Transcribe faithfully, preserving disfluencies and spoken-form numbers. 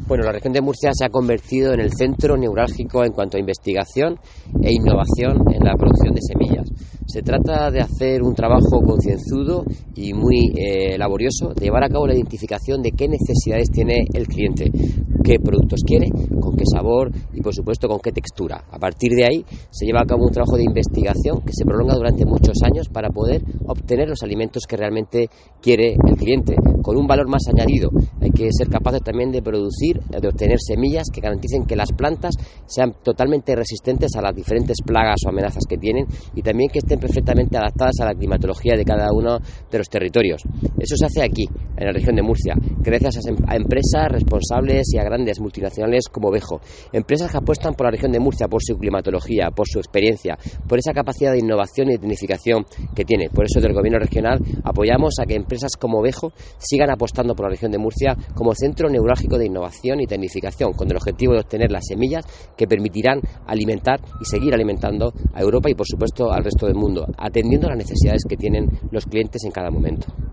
Bueno, la región de Murcia se ha convertido en el centro neurálgico en cuanto a investigación e innovación en la producción de semillas. Se trata de hacer un trabajo concienzudo y muy eh, laborioso, de llevar a cabo la identificación de qué necesidades tiene el cliente, qué productos quiere, con qué sabor y por supuesto con qué textura. A partir de ahí se lleva a cabo un trabajo de investigación que se prolonga durante muchos años para poder obtener los alimentos que realmente quiere el cliente, con un valor más añadido. Hay que ser capaces también de producir, de obtener semillas que garanticen que las plantas sean totalmente resistentes a las diferentes plagas o amenazas que tienen y también que estén perfectamente adaptadas a la climatología de cada uno de los territorios. Eso se hace aquí, en la región de Murcia, gracias a empresas responsables y a grandes multinacionales como Vejo. Empresas que apuestan por la región de Murcia, por su climatología, por su experiencia, por esa capacidad de innovación y de tecnificación que tiene. Por eso, del Gobierno regional apoyamos a que empresas como Vejo sigan apostando por la región de Murcia como centro neurálgico de innovación y tecnificación, con el objetivo de obtener las semillas que permitirán alimentar y seguir alimentando a Europa y, por supuesto, al resto del mundo, atendiendo a las necesidades que tienen los clientes en cada momento.